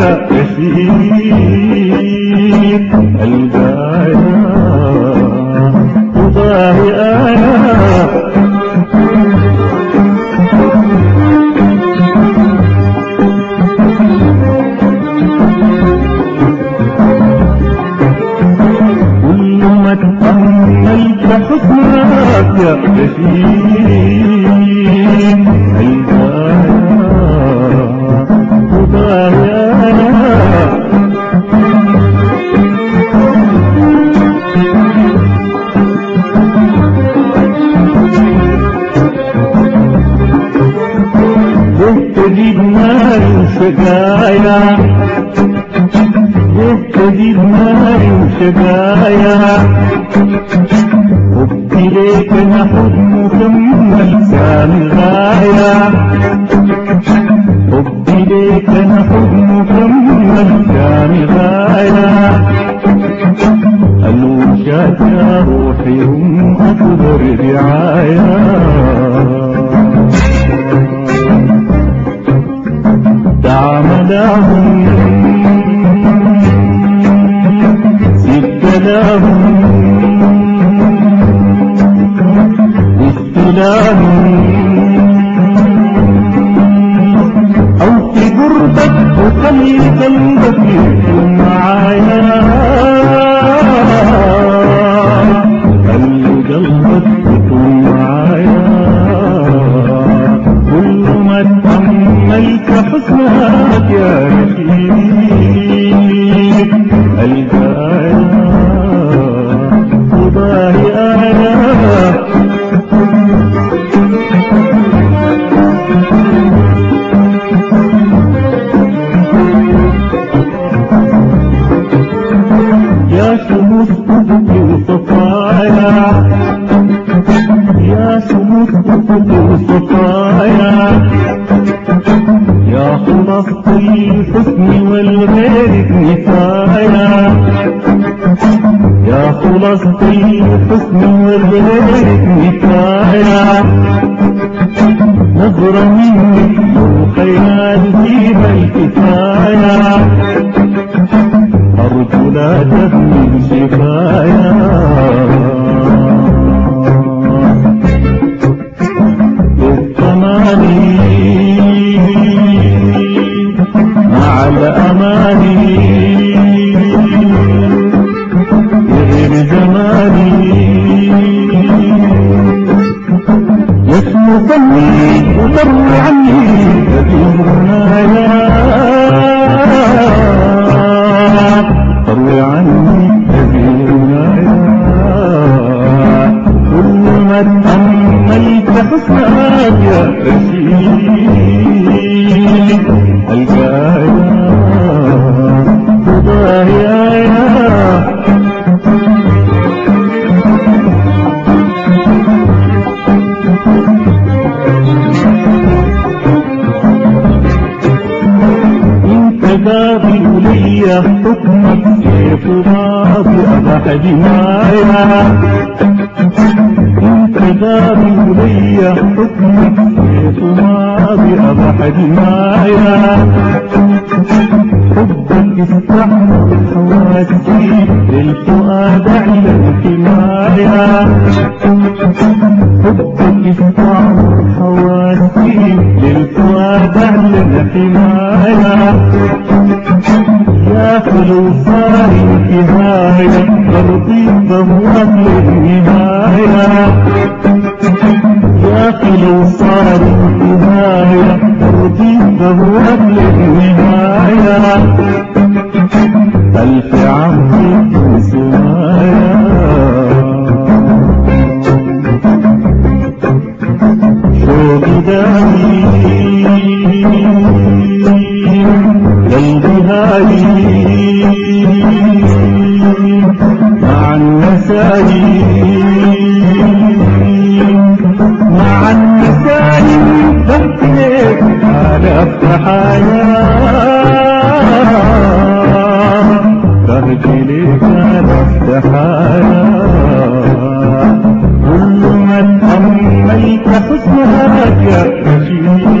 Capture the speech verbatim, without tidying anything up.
يا رشيد البايا وضاهي أنا كل ما تأملت حسنك يا رشيد البايا وضاهي أنا تجيب نار وشقايا تجيب نار وشقايا حبي ليك نحب مكمل سامي غايا حبي ليك نحب مكمل سامي غايا الوشاك يا روحي هم أكبر رعايا تعاملهم سجلهم استلهم أو في قربك وخلي قلبك يكون معايا خلي قلبك يكون معايا كل ما تأملت حسنك يا رشيد البايا وضاهي أنا يا شموس أفقي وصفايا يا شموس أفقي وصفايا يا خلصت الحسن والغير نفايا يا خلصت الحسن والغير نفايا نظرة منك وخيال فيها الكفاية أرجو لا تهمل شفايا على أماني غير زماني يسمو ظني وتروي عني كثير منايا تروي عني كثير منايا كل ما تأملت حسنك يا رشيد البايا وضاهي أنا انت قاضي لي حكمك سيف ماضي أباح دمايا انت قاضي لي حكمك سيف ماضي أباح دمايا حبك استعمر حواسي للفؤاد على الحماية حبك استعمر حواسي للفؤاد على الحماية يا خلو صار انتهاية أرضي فهوك للنهاية يا خلو صار انتهاية أرضي فهوك للنهاية ألف عهد وسوايا شوق دامي قلبي هادي مع النسايم مع النسايم بكيت على الضحايا برجليك على الضحايا كل من أميت حسنك يا رشيد